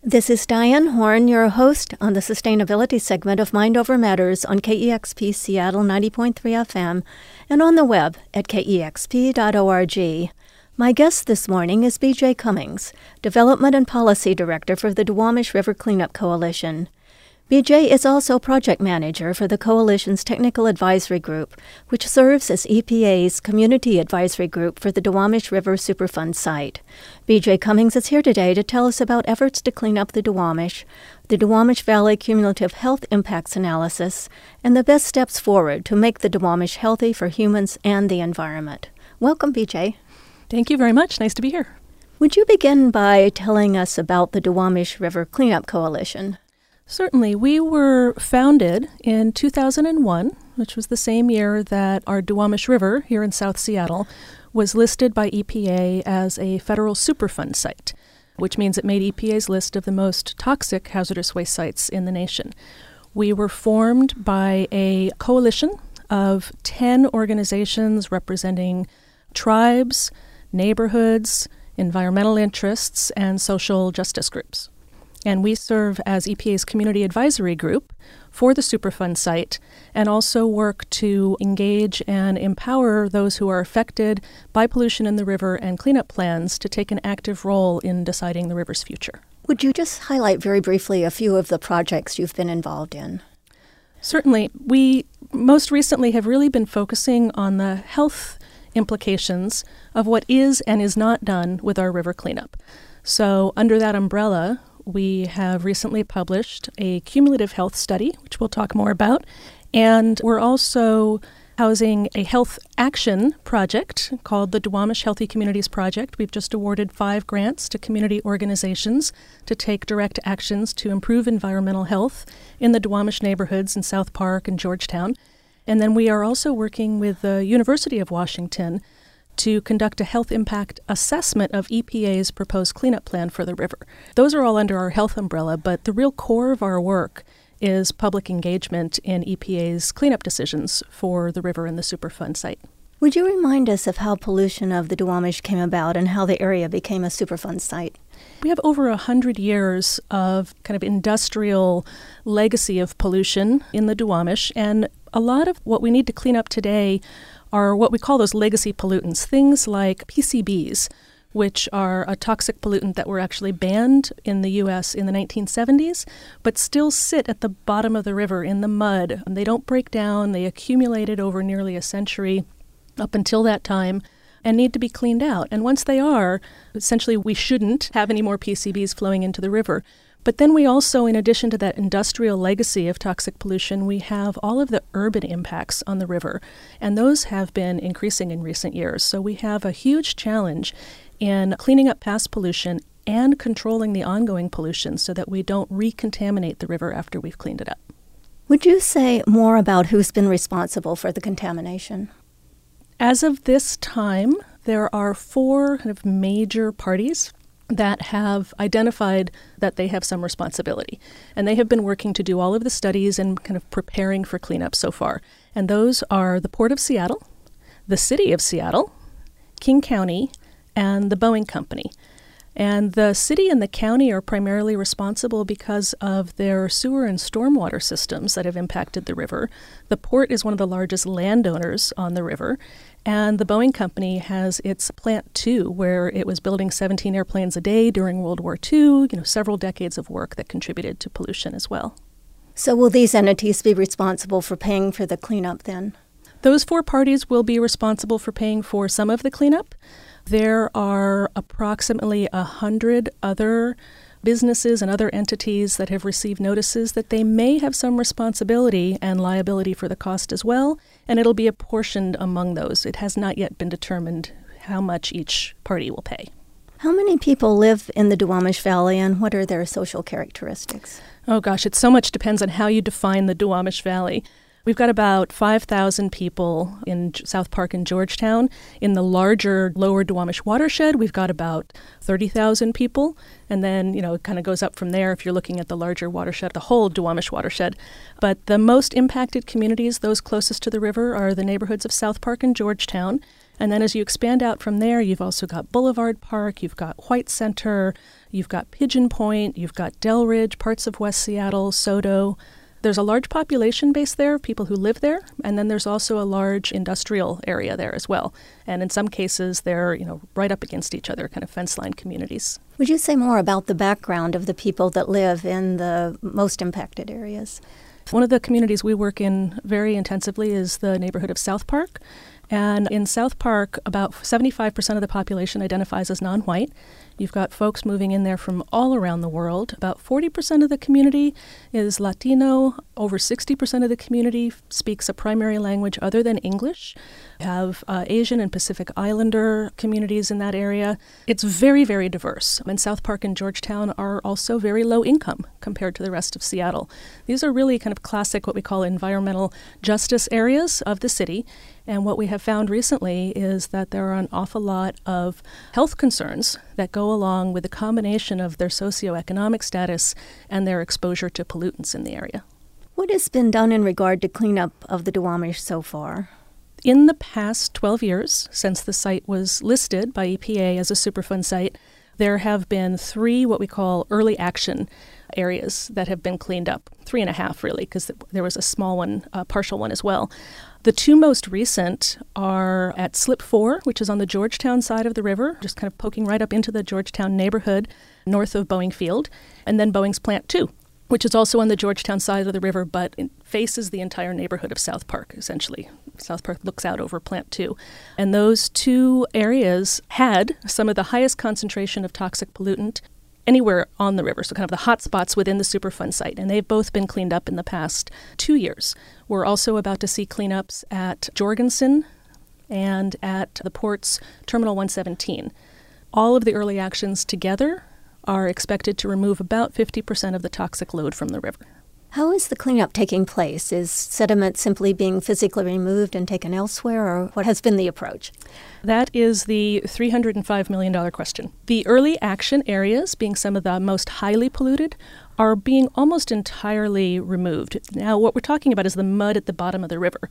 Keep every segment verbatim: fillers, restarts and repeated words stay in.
This is Diane Horn, your host on the sustainability segment of Mind Over Matters on K E X P Seattle ninety point three F M and on the web at K E X P dot org. My guest this morning is B J Cummings, Development and Policy Director for the Duwamish River Cleanup Coalition. B J is also project manager for the Coalition's Technical Advisory Group, which serves as E P A's Community Advisory Group for the Duwamish River Superfund site. B J Cummings is here today to tell us about efforts to clean up the Duwamish, the Duwamish Valley Cumulative Health Impacts Analysis, and the best steps forward to make the Duwamish healthy for humans and the environment. Welcome, B J. Thank you very much. Nice to be here. Would you begin by telling us about the Duwamish River Cleanup Coalition? Certainly. We were founded in two thousand one, which was the same year that our Duwamish River here in South Seattle was listed by E P A as a federal Superfund site, which means it made E P A's list of the most toxic hazardous waste sites in the nation. We were formed by a coalition of ten organizations representing tribes, neighborhoods, environmental interests, and social justice groups. And we serve as E P A's Community Advisory Group for the Superfund site and also work to engage and empower those who are affected by pollution in the river and cleanup plans to take an active role in deciding the river's future. Would you just highlight very briefly a few of the projects you've been involved in? Certainly. We most recently have really been focusing on the health implications of what is and is not done with our river cleanup. So under that umbrella, we have recently published a cumulative health study, which we'll talk more about, and we're also housing a health action project called the Duwamish Healthy Communities Project. We've just awarded five grants to community organizations to take direct actions to improve environmental health in the Duwamish neighborhoods in South Park and Georgetown. And then we are also working with the University of Washington to conduct a health impact assessment of E P A's proposed cleanup plan for the river. Those are all under our health umbrella, but the real core of our work is public engagement in E P A's cleanup decisions for the river and the Superfund site. Would you remind us of how pollution of the Duwamish came about and how the area became a Superfund site? We have over one hundred years of kind of industrial legacy of pollution in the Duwamish, and a lot of what we need to clean up today are what we call those legacy pollutants, things like P C Bs, which are a toxic pollutant that were actually banned in the U S in the nineteen seventies, but still sit at the bottom of the river in the mud. They don't break down. They accumulated over nearly a century up until that time and need to be cleaned out. And once they are, essentially we shouldn't have any more P C Bs flowing into the river. But then we also, in addition to that industrial legacy of toxic pollution, we have all of the urban impacts on the river, and those have been increasing in recent years. So we have a huge challenge in cleaning up past pollution and controlling the ongoing pollution so that we don't recontaminate the river after we've cleaned it up. Would you say more about who's been responsible for the contamination? As of this time, there are four kind of major parties that have identified that they have some responsibility. And they have been working to do all of the studies and kind of preparing for cleanup so far. And those are the Port of Seattle, the City of Seattle, King County, and the Boeing Company. And the city and the county are primarily responsible because of their sewer and stormwater systems that have impacted the river. The port is one of the largest landowners on the river. And the Boeing Company has its Plant two, where it was building seventeen airplanes a day during World War Two, you know, several decades of work that contributed to pollution as well. So will these entities be responsible for paying for the cleanup then? Those four parties will be responsible for paying for some of the cleanup. There are approximately one hundred other businesses and other entities that have received notices that they may have some responsibility and liability for the cost as well, and it'll be apportioned among those. It has not yet been determined how much each party will pay. How many people live in the Duwamish Valley, and what are their social characteristics? Oh gosh, it so much depends on how you define the Duwamish Valley. We've got about five thousand people in South Park and Georgetown. In the larger Lower Duwamish watershed, we've got about thirty thousand people. And then, you know, it kind of goes up from there if you're looking at the larger watershed, the whole Duwamish watershed. But the most impacted communities, those closest to the river, are the neighborhoods of South Park and Georgetown. And then as you expand out from there, you've also got Boulevard Park, you've got White Center, You've got Pigeon Point, you've got Delridge, parts of West Seattle, SoDo. There's a large population base there, people who live there, and then there's also a large industrial area there as well. And in some cases, they're, you know, right up against each other, kind of fence line communities. Would you say more about the background of the people that live in the most impacted areas? One of the communities we work in very intensively is the neighborhood of South Park. And in South Park, about seventy-five percent of the population identifies as non-white. You've got folks moving in there from all around the world. About forty percent of the community is Latino. Over sixty percent of the community speaks a primary language other than English. We have uh, Asian and Pacific Islander communities in that area. It's very, very diverse. And South Park and Georgetown are also very low income compared to the rest of Seattle. These are really kind of classic, what we call environmental justice areas of the city. And what we have found recently is that there are an awful lot of health concerns that go along with a combination of their socioeconomic status and their exposure to pollutants in the area. What has been done in regard to cleanup of the Duwamish so far? In the past twelve years, since the site was listed by E P A as a Superfund site, there have been three what we call early action areas that have been cleaned up. Three and a half, really, because there was a small one, a partial one as well. The two most recent are at Slip four, which is on the Georgetown side of the river, just kind of poking right up into the Georgetown neighborhood north of Boeing Field, and then Boeing's Plant two, which is also on the Georgetown side of the river, but it faces the entire neighborhood of South Park, essentially. South Park looks out over Plant two. And those two areas had some of the highest concentration of toxic pollutant anywhere on the river, so kind of the hot spots within the Superfund site, and they've both been cleaned up in the past two years. We're also about to see cleanups at Jorgensen and at the port's Terminal one seventeen. All of the early actions together are expected to remove about fifty percent of the toxic load from the river. How is the cleanup taking place? Is sediment simply being physically removed and taken elsewhere, or what has been the approach? That is the three hundred five million dollars question. The early action areas, being some of the most highly polluted, are being almost entirely removed. Now, what we're talking about is the mud at the bottom of the river.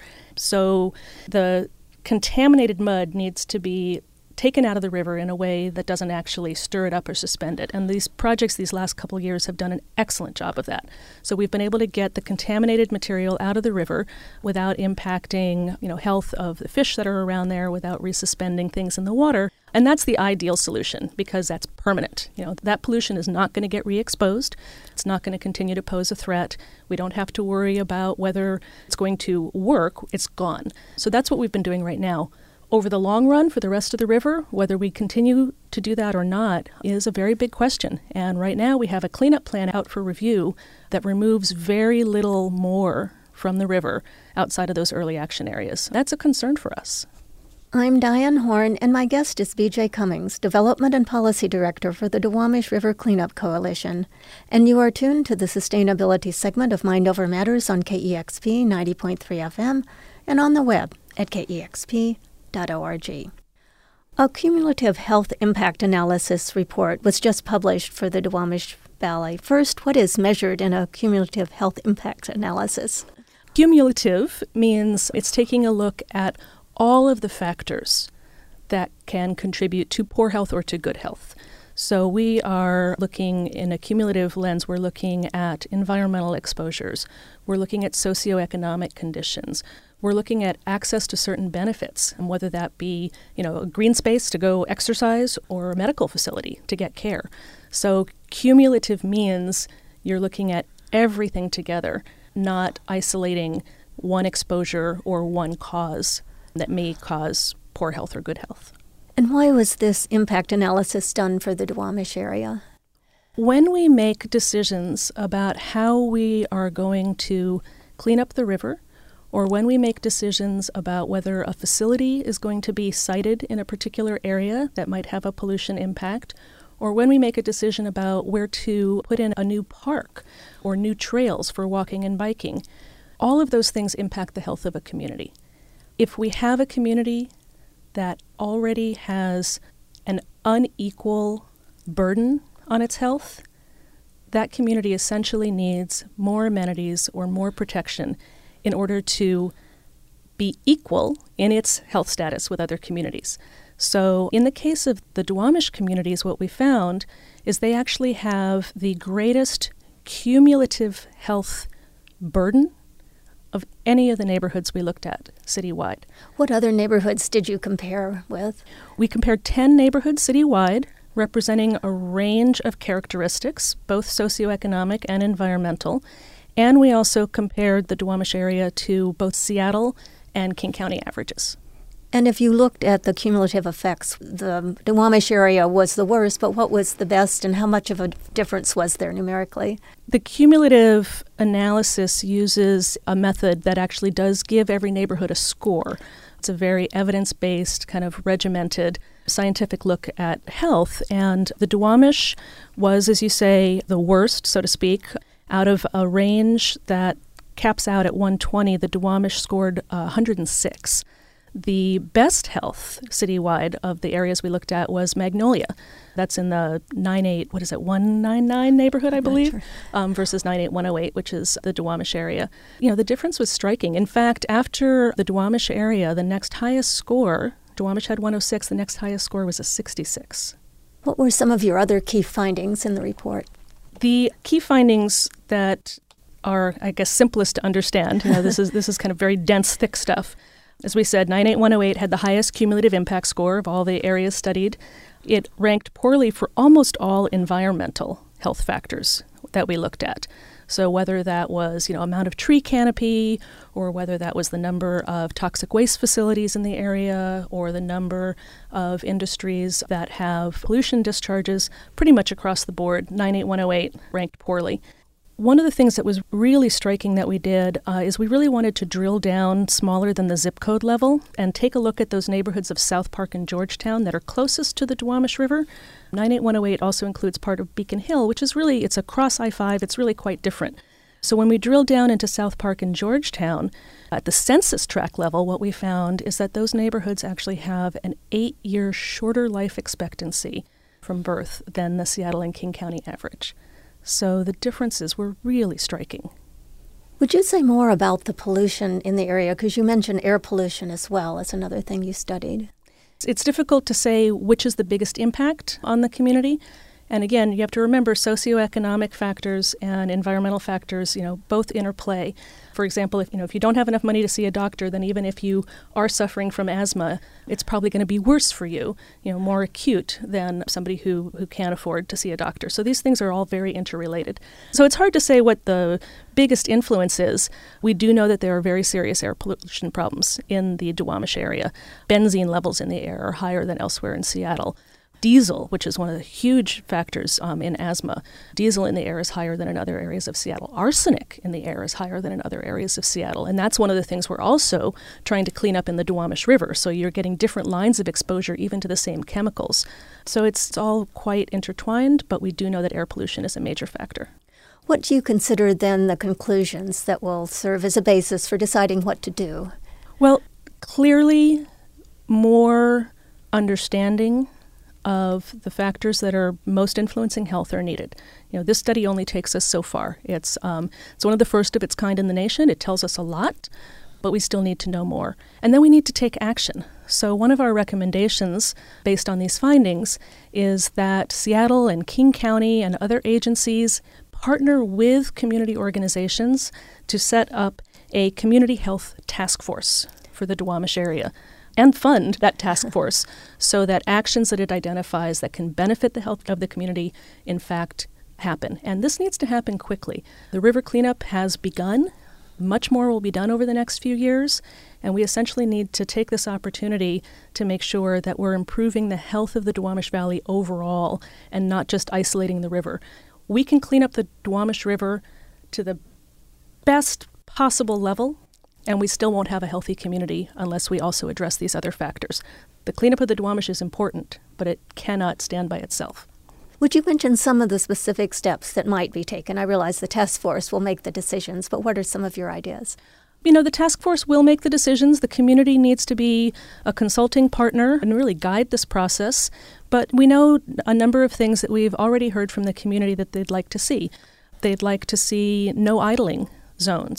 So the contaminated mud needs to be taken out of the river in a way that doesn't actually stir it up or suspend it. And these projects these last couple of years have done an excellent job of that. So we've been able to get the contaminated material out of the river without impacting, you know, health of the fish that are around there, without resuspending things in the water. And that's the ideal solution because that's permanent. You know, that pollution is not going to get re-exposed. It's not going to continue to pose a threat. We don't have to worry about whether it's going to work. It's gone. So that's what we've been doing right now. Over the long run, for the rest of the river, whether we continue to do that or not is a very big question. And right now we have a cleanup plan out for review that removes very little more from the river outside of those early action areas. That's a concern for us. I'm Diane Horn, and my guest is B J Cummings, Development and Policy Director for the Duwamish River Cleanup Coalition. And you are tuned to the Sustainability segment of Mind Over Matters on K E X P ninety point three F M and on the web at K E X P dot org. A cumulative health impact analysis report was just published for the Duwamish Valley. First, what is measured in a cumulative health impact analysis? Cumulative means it's taking a look at all of the factors that can contribute to poor health or to good health. So we are looking in a cumulative lens, we're looking at environmental exposures, we're looking at socioeconomic conditions, we're looking at access to certain benefits, and whether that be, you know, a green space to go exercise or a medical facility to get care. So cumulative means you're looking at everything together, not isolating one exposure or one cause that may cause poor health or good health. And why was this impact analysis done for the Duwamish area? When we make decisions about how we are going to clean up the river, or when we make decisions about whether a facility is going to be sited in a particular area that might have a pollution impact, or when we make a decision about where to put in a new park or new trails for walking and biking, all of those things impact the health of a community. If we have a community that already has an unequal burden on its health, that community essentially needs more amenities or more protection in order to be equal in its health status with other communities. So in the case of the Duwamish communities, what we found is they actually have the greatest cumulative health burden of any of the neighborhoods we looked at citywide. What other neighborhoods did you compare with? We compared ten neighborhoods citywide, representing a range of characteristics, both socioeconomic and environmental. And we also compared the Duwamish area to both Seattle and King County averages. And if you looked at the cumulative effects, the Duwamish area was the worst, but what was the best and how much of a difference was there numerically? The cumulative analysis uses a method that actually does give every neighborhood a score. It's a very evidence-based, kind of regimented, scientific look at health. And the Duwamish was, as you say, the worst, so to speak. Out of a range that caps out at one twenty, the Duwamish scored uh, one hundred six. The best health citywide of the areas we looked at was Magnolia. That's in the nine eight, what is it, one ninety-nine neighborhood, I believe, sure. um, versus nine eight one oh eight, which is the Duwamish area. You know, the difference was striking. In fact, after the Duwamish area, the next highest score, Duwamish had one oh six, the next highest score was a sixty-six. What were some of your other key findings in the report? The key findings that are, I guess, simplest to understand, you know, this is this is kind of very dense, thick stuff. As we said, nine eight one oh eight had the highest cumulative impact score of all the areas studied. It ranked poorly for almost all environmental health factors that we looked at. So whether that was, you know, amount of tree canopy, or whether that was the number of toxic waste facilities in the area, or the number of industries that have pollution discharges, pretty much across the board, nine eight one oh eight ranked poorly. One of the things that was really striking that we did uh, is we really wanted to drill down smaller than the zip code level and take a look at those neighborhoods of South Park and Georgetown that are closest to the Duwamish River. nine eight one oh eight also includes part of Beacon Hill, which is really, it's across I five, it's really quite different. So when we drilled down into South Park and Georgetown, at the census tract level, what we found is that those neighborhoods actually have an eight-year shorter life expectancy from birth than the Seattle and King County average. So the differences were really striking. Would you say more about the pollution in the area? Because you mentioned air pollution as well as another thing you studied. It's difficult to say which is the biggest impact on the community. And again, you have to remember socioeconomic factors and environmental factors, you know, both interplay. For example, if you know if you don't have enough money to see a doctor, then even if you are suffering from asthma, it's probably going to be worse for you, you know, more acute than somebody who, who can't afford to see a doctor. So these things are all very interrelated. So it's hard to say what the biggest influence is. We do know that there are very serious air pollution problems in the Duwamish area. Benzene levels in the air are higher than elsewhere in Seattle. Diesel, which is one of the huge factors um, in asthma, diesel in the air is higher than in other areas of Seattle. Arsenic in the air is higher than in other areas of Seattle. And that's one of the things we're also trying to clean up in the Duwamish River. So you're getting different lines of exposure even to the same chemicals. So it's all quite intertwined, but we do know that air pollution is a major factor. What do you consider then the conclusions that will serve as a basis for deciding what to do? Well, clearly more understanding of the factors that are most influencing health are needed. You know, this study only takes us so far. It's um, it's one of the first of its kind in the nation. It tells us a lot, but we still need to know more. And then we need to take action. So one of our recommendations based on these findings is that Seattle and King County and other agencies partner with community organizations to set up a community health task force for the Duwamish area, and fund that task force so that actions that it identifies that can benefit the health of the community, in fact, happen. And this needs to happen quickly. The river cleanup has begun. Much more will be done over the next few years, and we essentially need to take this opportunity to make sure that we're improving the health of the Duwamish Valley overall and not just isolating the river. We can clean up the Duwamish River to the best possible level, and we still won't have a healthy community unless we also address these other factors. The cleanup of the Duwamish is important, but it cannot stand by itself. Would you mention some of the specific steps that might be taken? I realize the task force will make the decisions, but what are some of your ideas? You know, the task force will make the decisions. The community needs to be a consulting partner and really guide this process. But we know a number of things that we've already heard from the community that they'd like to see. They'd like to see no idling zones.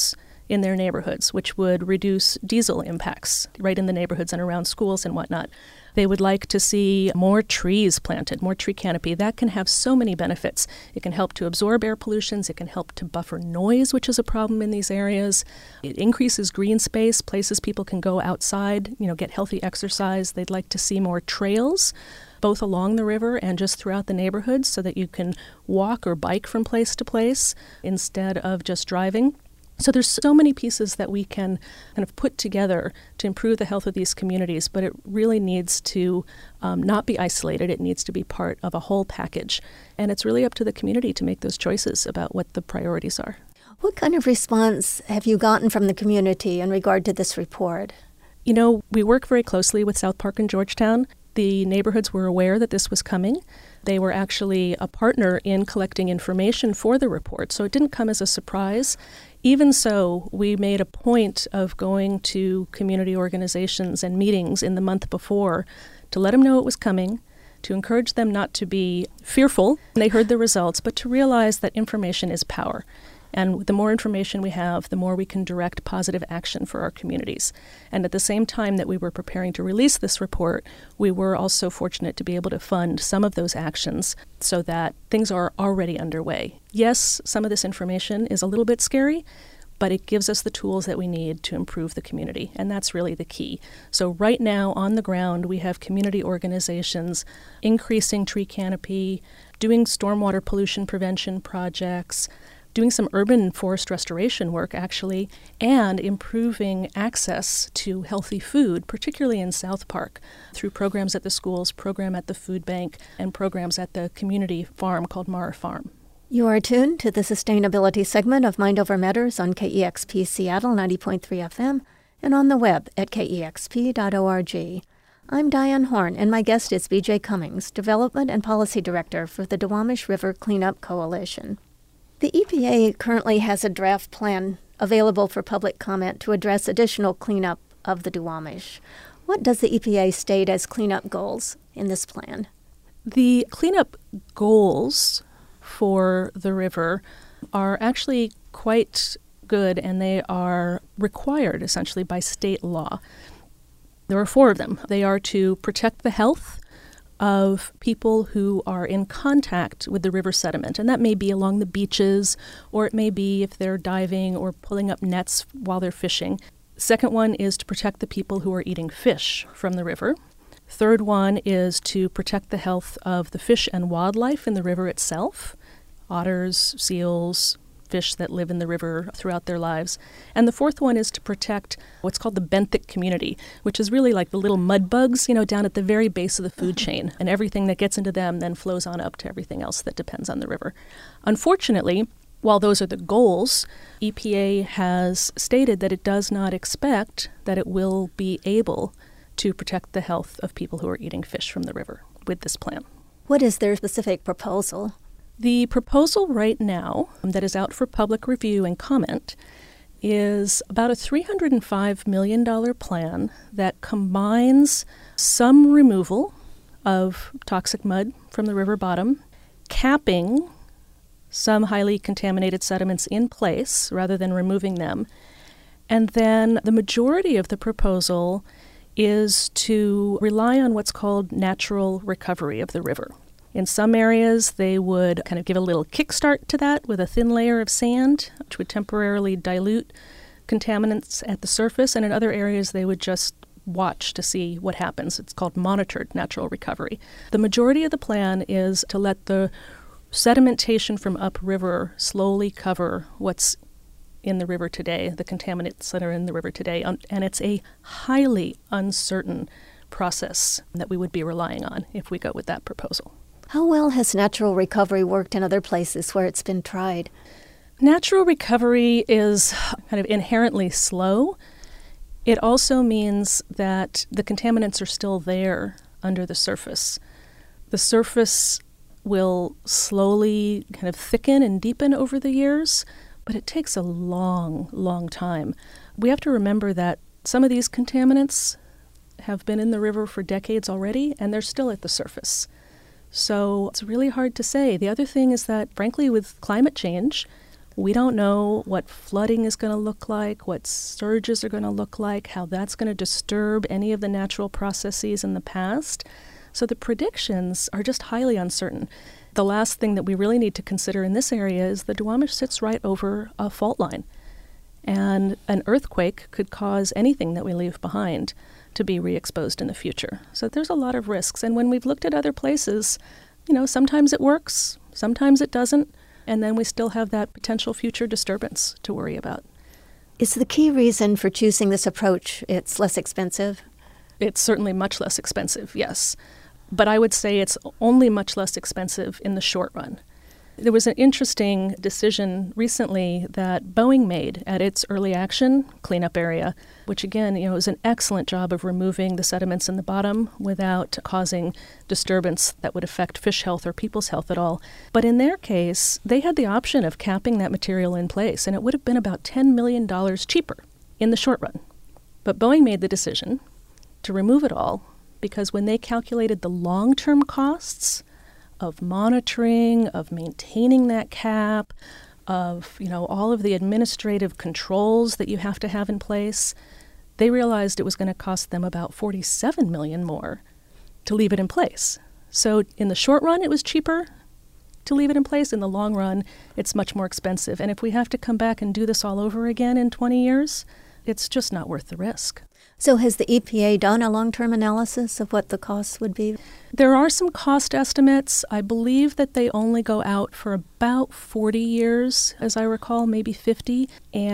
in their neighborhoods, which would reduce diesel impacts right in the neighborhoods and around schools and whatnot. They would like to see more trees planted, more tree canopy. That can have so many benefits. It can help to absorb air pollutions. It can help to buffer noise, which is a problem in these areas. It increases green space, places people can go outside, you know, get healthy exercise. They'd like to see more trails, both along the river and just throughout the neighborhoods, so that you can walk or bike from place to place instead of just driving. So there's so many pieces that we can kind of put together to improve the health of these communities, but it really needs to um, not be isolated. It needs to be part of a whole package. And it's really up to the community to make those choices about what the priorities are. What kind of response have you gotten from the community in regard to this report? You know, we work very closely with South Park and Georgetown. The neighborhoods were aware that this was coming. They were actually a partner in collecting information for the report, so it didn't come as a surprise. Even so, we made a point of going to community organizations and meetings in the month before to let them know it was coming, to encourage them not to be fearful when they heard the results, but to realize that information is power. And the more information we have, the more we can direct positive action for our communities. And at the same time that we were preparing to release this report, we were also fortunate to be able to fund some of those actions so that things are already underway. Yes, some of this information is a little bit scary, but it gives us the tools that we need to improve the community, and that's really the key. So right now on the ground, we have community organizations increasing tree canopy, doing stormwater pollution prevention projects, doing some urban forest restoration work, actually, and improving access to healthy food, particularly in South Park, through programs at the schools, program at the food bank, and programs at the community farm called Mara Farm. You are tuned to the sustainability segment of Mind Over Matters on K E X P Seattle ninety point three F M and on the web at K E X P dot org. I'm Diane Horn, and my guest is B J Cummings, Development and Policy Director for the Duwamish River Cleanup Coalition. The E P A currently has a draft plan available for public comment to address additional cleanup of the Duwamish. What does the E P A state as cleanup goals in this plan? The cleanup goals for the river are actually quite good, and they are required essentially by state law. There are four of them. They are to protect the health of people who are in contact with the river sediment, and that may be along the beaches, or it may be if they're diving or pulling up nets while they're fishing. Second one is to protect the people who are eating fish from the river. Third one is to protect the health of the fish and wildlife in the river itself, otters, seals, fish that live in the river throughout their lives. And the fourth one is to protect what's called the benthic community, which is really like the little mud bugs, you know, down at the very base of the food chain. And everything that gets into them then flows on up to everything else that depends on the river. Unfortunately, while those are the goals, E P A has stated that it does not expect that it will be able to protect the health of people who are eating fish from the river with this plan. What is their specific proposal? The proposal right now that is out for public review and comment is about a three hundred five million dollars plan that combines some removal of toxic mud from the river bottom, capping some highly contaminated sediments in place rather than removing them, and then the majority of the proposal is to rely on what's called natural recovery of the river. In some areas, they would kind of give a little kickstart to that with a thin layer of sand, which would temporarily dilute contaminants at the surface, and in other areas, they would just watch to see what happens. It's called monitored natural recovery. The majority of the plan is to let the sedimentation from upriver slowly cover what's in the river today, the contaminants that are in the river today, and it's a highly uncertain process that we would be relying on if we go with that proposal. How well has natural recovery worked in other places where it's been tried? Natural recovery is kind of inherently slow. It also means that the contaminants are still there under the surface. The surface will slowly kind of thicken and deepen over the years, but it takes a long, long time. We have to remember that some of these contaminants have been in the river for decades already, and they're still at the surface. So it's really hard to say. The other thing is that, frankly, with climate change, We don't know what flooding is going to look like, what surges are going to look like, how that's going to disturb any of the natural processes in the past. So the predictions are just highly uncertain. The last thing that we really need to consider in this area is the Duwamish sits right over a fault line. And an earthquake could cause anything that we leave behind to be re-exposed in the future. So there's a lot of risks. And when we've looked at other places, you know, sometimes it works, sometimes it doesn't. And then we still have that potential future disturbance to worry about. Is the key reason for choosing this approach it's less expensive? It's certainly much less expensive, yes. But I would say it's only much less expensive in the short run. There was an interesting decision recently that Boeing made at its early action cleanup area, which again, you know, was an excellent job of removing the sediments in the bottom without causing disturbance that would affect fish health or people's health at all. But in their case, they had the option of capping that material in place, and it would have been about ten million dollars cheaper in the short run. But Boeing made the decision to remove it all because when they calculated the long-term costs of monitoring, of maintaining that cap, of, you know, all of the administrative controls that you have to have in place, they realized it was going to cost them about forty-seven million dollars more to leave it in place. So in the short run, it was cheaper to leave it in place. In the long run, it's much more expensive. And if we have to come back and do this all over again in twenty years, it's just not worth the risk. So has the E P A done a long-term analysis of what the costs would be? There are some cost estimates. I believe that they only go out for about forty years, as I recall, maybe fifty.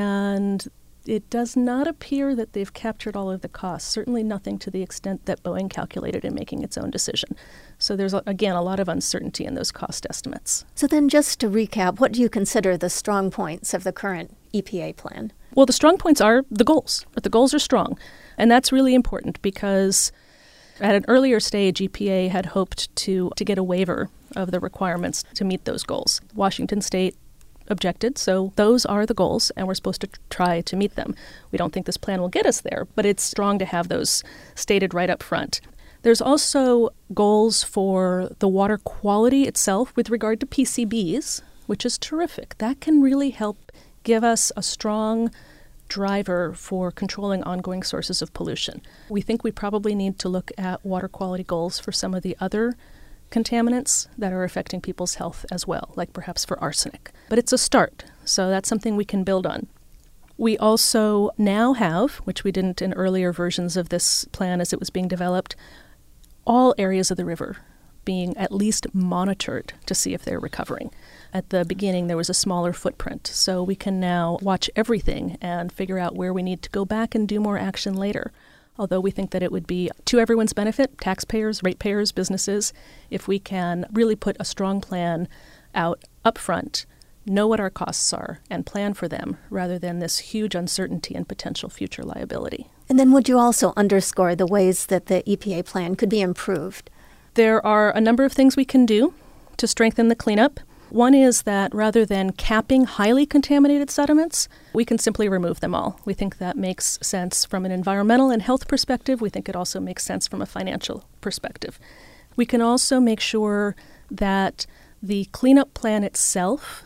And it does not appear that they've captured all of the costs, certainly nothing to the extent that Boeing calculated in making its own decision. So there's, again, a lot of uncertainty in those cost estimates. So then just to recap, what do you consider the strong points of the current E P A plan? Well, the strong points are the goals. But the goals are strong. And that's really important because at an earlier stage, E P A had hoped to, to get a waiver of the requirements to meet those goals. Washington State objected, so those are the goals, and we're supposed to try to meet them. We don't think this plan will get us there, but it's strong to have those stated right up front. There's also goals for the water quality itself with regard to P C Bs, which is terrific. That can really help give us a strong driver for controlling ongoing sources of pollution. We think we probably need to look at water quality goals for some of the other contaminants that are affecting people's health as well, like perhaps for arsenic. But it's a start, so that's something we can build on. We also now have, which we didn't in earlier versions of this plan as it was being developed, all areas of the river being at least monitored to see if they're recovering. At the beginning, there was a smaller footprint, so we can now watch everything and figure out where we need to go back and do more action later. Although we think that it would be to everyone's benefit, taxpayers, ratepayers, businesses, if we can really put a strong plan out up front, know what our costs are, and plan for them, rather than this huge uncertainty and potential future liability. And then would you also underscore the ways that the E P A plan could be improved? There are a number of things we can do to strengthen the cleanup. One is that rather than capping highly contaminated sediments, we can simply remove them all. We think that makes sense from an environmental and health perspective. We think it also makes sense from a financial perspective. We can also make sure that the cleanup plan itself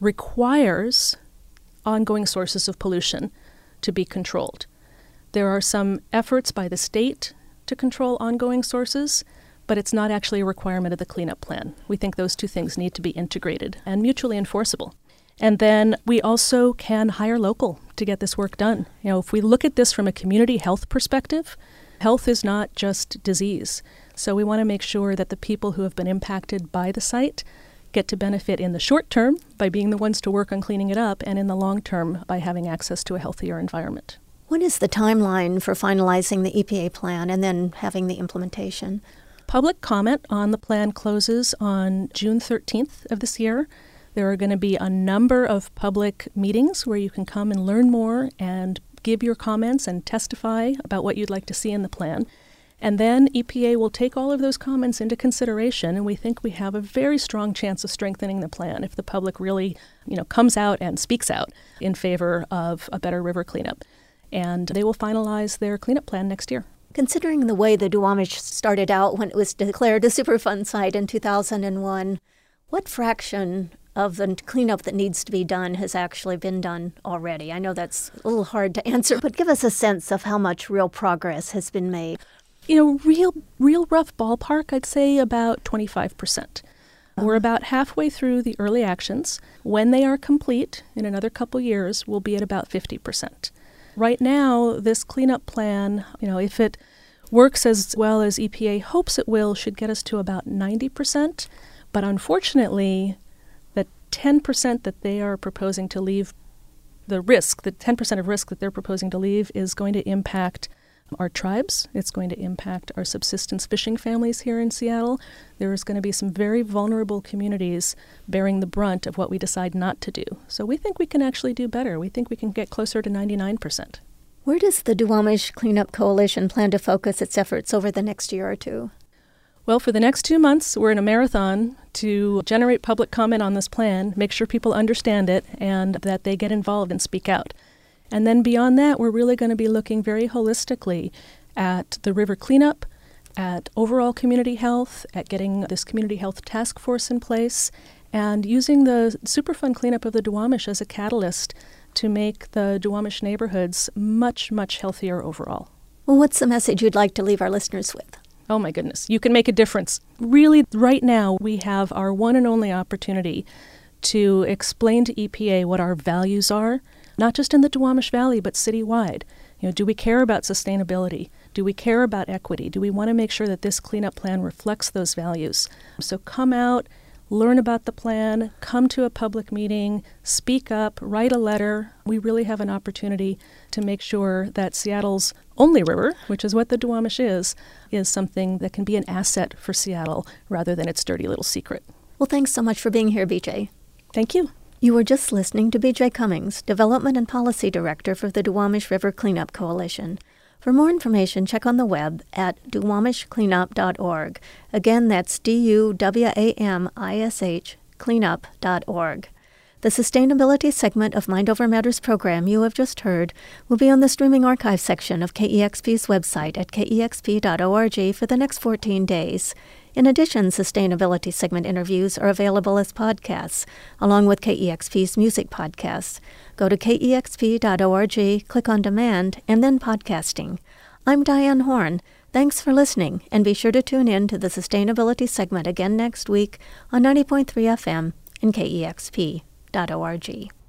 requires ongoing sources of pollution to be controlled. There are some efforts by the state to control ongoing sources, but it's not actually a requirement of the cleanup plan. We think those two things need to be integrated and mutually enforceable. And then we also can hire local to get this work done. You know, if we look at this from a community health perspective, health is not just disease. So we want to make sure that the people who have been impacted by the site get to benefit in the short term by being the ones to work on cleaning it up, and in the long term by having access to a healthier environment. What is the timeline for finalizing the E P A plan and then having the implementation? Public comment on the plan closes on June thirteenth of this year. There are going to be a number of public meetings where you can come and learn more and give your comments and testify about what you'd like to see in the plan. And then E P A will take all of those comments into consideration, and we think we have a very strong chance of strengthening the plan if the public really, you know, comes out and speaks out in favor of a better river cleanup. And they will finalize their cleanup plan next year. Considering the way the Duwamish started out when it was declared a Superfund site in two thousand one, what fraction of the cleanup that needs to be done has actually been done already? I know that's a little hard to answer, but give us a sense of how much real progress has been made. You know, real, real rough ballpark, I'd say about twenty-five percent. We're about halfway through the early actions. When they are complete, in another couple years, we'll be at about fifty percent. Right now, this cleanup plan, you know, if it works as well as E P A hopes it will, should get us to about ninety percent. But unfortunately, the ten percent that they are proposing to leave, the risk, the ten percent of risk that they're proposing to leave is going to impact our tribes. It's going to impact our subsistence fishing families here in Seattle. There's going to be some very vulnerable communities bearing the brunt of what we decide not to do. So we think we can actually do better. We think we can get closer to ninety-nine percent. Where does the Duwamish Cleanup Coalition plan to focus its efforts over the next year or two? Well, for the next two months, we're in a marathon to generate public comment on this plan, make sure people understand it, and that they get involved and speak out. And then beyond that, we're really going to be looking very holistically at the river cleanup, at overall community health, at getting this community health task force in place, and using the Superfund cleanup of the Duwamish as a catalyst to make the Duwamish neighborhoods much, much healthier overall. Well, what's the message you'd like to leave our listeners with? Oh my goodness, you can make a difference. Really, right now, we have our one and only opportunity to explain to E P A what our values are, not just in the Duwamish Valley, but citywide. You know, do we care about sustainability? Do we care about equity? Do we want to make sure that this cleanup plan reflects those values? So come out, learn about the plan, come to a public meeting, speak up, write a letter. We really have an opportunity to make sure that Seattle's only river, which is what the Duwamish is, is something that can be an asset for Seattle rather than its dirty little secret. Well, thanks so much for being here, B J. Thank you. You were just listening to B J Cummings, Development and Policy Director for the Duwamish River Cleanup Coalition. For more information, check on the web at duwamish cleanup dot org. Again, that's D U W A M I S H cleanup dot org. The sustainability segment of Mind Over Matters program you have just heard will be on the streaming archive section of K E X P's website at k e x p dot org for the next fourteen days. In addition, sustainability segment interviews are available as podcasts, along with K E X P's music podcasts. Go to k e x p dot org, click on Demand, and then Podcasting. I'm Diane Horn. Thanks for listening, and be sure to tune in to the sustainability segment again next week on ninety point three F M and k e x p dot org.